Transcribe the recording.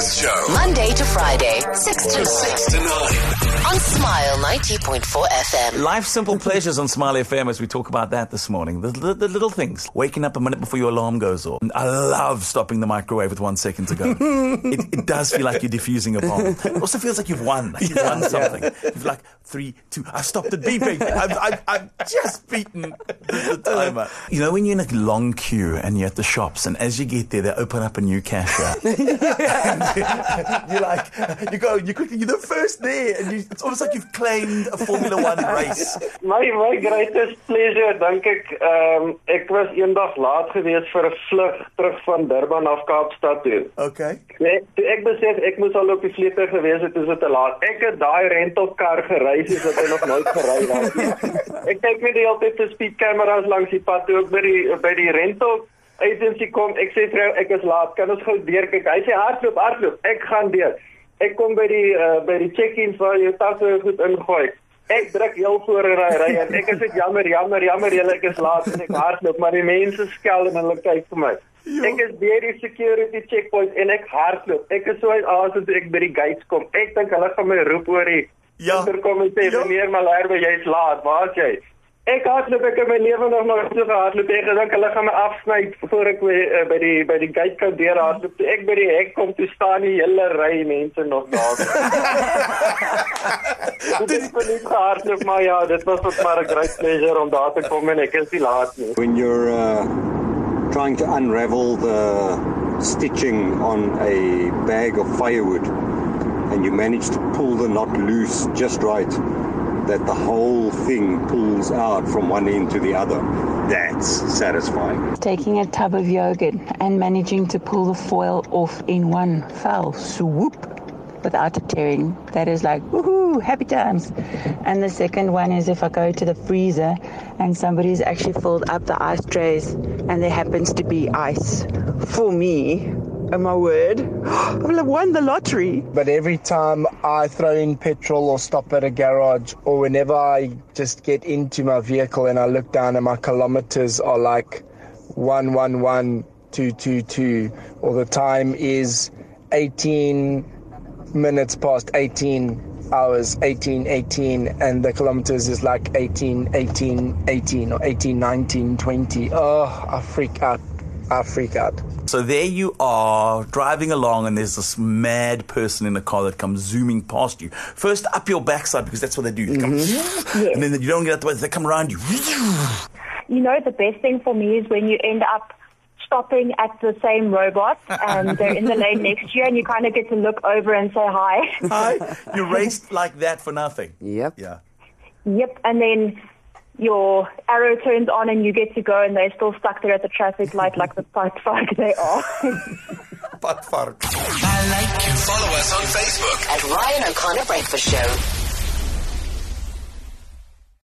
Breakfast Show. Monday to Friday, 6 to 9. 6 to 9. On Smile 90.4 FM. Life's simple pleasures on Smile FM as we talk about that this morning. The little things. Waking up a minute before your alarm goes off. I love stopping the microwave with 1 second to go. It does feel like you're diffusing a bomb. It also feels like you've won. Like you've won something. You've like 3, 2, I've stopped it beeping. I've just beaten the timer. You know when you're in a long queue and you're at the shops and as you get there, they open up a new cashier. You quickly, you're the first there and it's almost like you've claimed a Formula 1 race. My greatest pleasure, dink ek was eendag laat geweest vir 'n vlug terug van Durban af Kaapstad toe. Okay. Toe ek besef ek moes al op die vlieter gewees het, is dit te laat. Ek het daai rentelkar gereis soos wat hy nog nooit gery het. Ek kyk net die hele tyd vir speedkameras langs die pad toe ek by die rental agency kom. Ek sê vrou, ek is laat. Kan ons gou deur kyk? Hy sê hardloop. Ek gaan deur. Ek kom by die check-ins waar jy tasse goed ingooi. Ek druk heel voor in die ry en ek is net jammer, julle ek is laat en ek hardloop, maar die mense skel en hulle kyk vir my. Ek is deur die security checkpoint en ek hardloop. Ek is so uitasem toe ek by die gates kom. Ek dink hulle gaan my roep oor die interkom en sê, meneer Malherbe, jy's laat, waar is jy? Ek hardloop, ek het my lewe nog so gehardloop, ek gedink hulle gaan my afsny voor ek by die gate kan deur hardloop. Toe ek by die hek kom, toe staan die hele ry mense nog daar. Dit kon nie gehardloop, maar ja, dit was wat maar 'n great pleasure om daar te kom en ek is nie laat nie. When you're trying to unravel the stitching on a bag of firewood and you manage to pull the knot loose just right, that the whole thing pulls out from one end to the other. That's satisfying. Taking a tub of yogurt and managing to pull the foil off in one fell swoop without it tearing. That is like, woohoo, happy times. And the second one is if I go to the freezer and somebody's actually filled up the ice trays and there happens to be ice for me. Oh my word, I've won the lottery. But every time I throw in petrol or stop at a garage or whenever I just get into my vehicle and I look down and my kilometers are like 111,222 or the time is 18 minutes past 18 hours, 18:18 and the kilometers is like 18:18:18 or 18:19:20. Oh, I freak out. So there you are, driving along, and there's this mad person in a car that comes zooming past you. First up your backside, because that's what they do. They come, and then you don't get out the way, they come around you. You know, the best thing for me is when you end up stopping at the same robot, and they're in the lane next to you, and you kind of get to look over and say hi. Hi. You raced like that for nothing. Yep. Yeah. Yep, and then your arrow turns on and you get to go and they're still stuck there at the traffic light like the potvark they are. Potvark. Follow us on Facebook At Ryan O'Connor Breakfast Show.